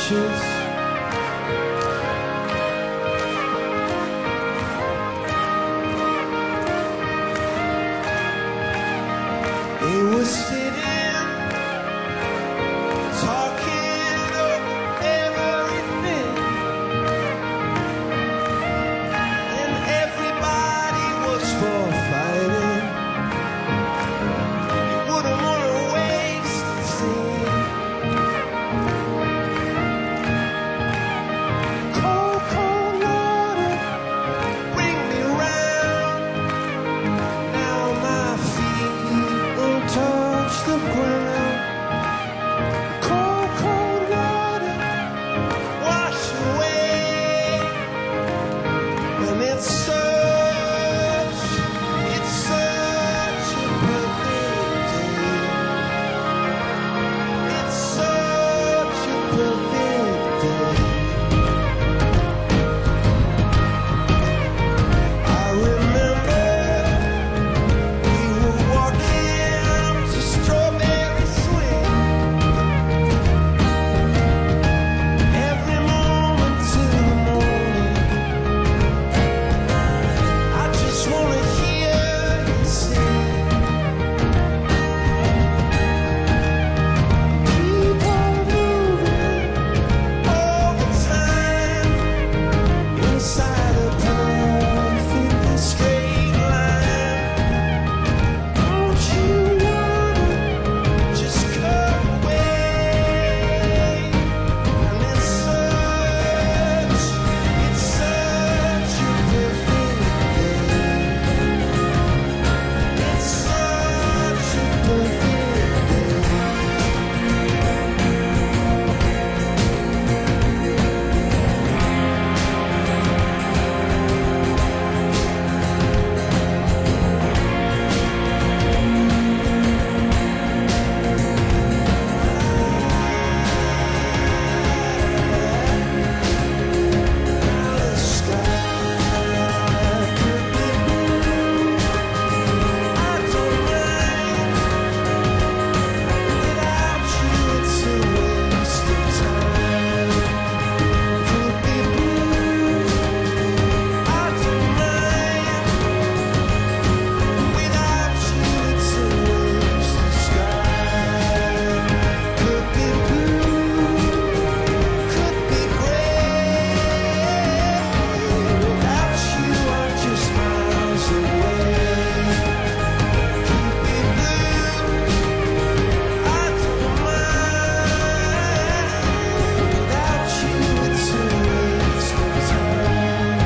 beaches. They were sitting, talking over everything, and everybody was for fighting. You wouldn't want to waste a scene. Cold, cold water, bring me round. Now my feet won't touch the ground. Cold, cold water, wash away. And it's such a perfect day. It's such a perfect day. I remember we were walking up to Strawberry Swing. Every moment till the morning, I just wanna hear you sing. Keep on moving all the time inside a perfectly straight line. Don't you wanna just cut away? And it's such a perfect day. It's such a perfect day. Now the sky could be blue. I don't mind. Without you, it's a waste of time. Could be blue. I don't mind. Without you, it's a waste of sky. Could be blue. Could be gray. Without you, I'm just miles away. Could be blue. I don't mind. Without you, it's a waste of time.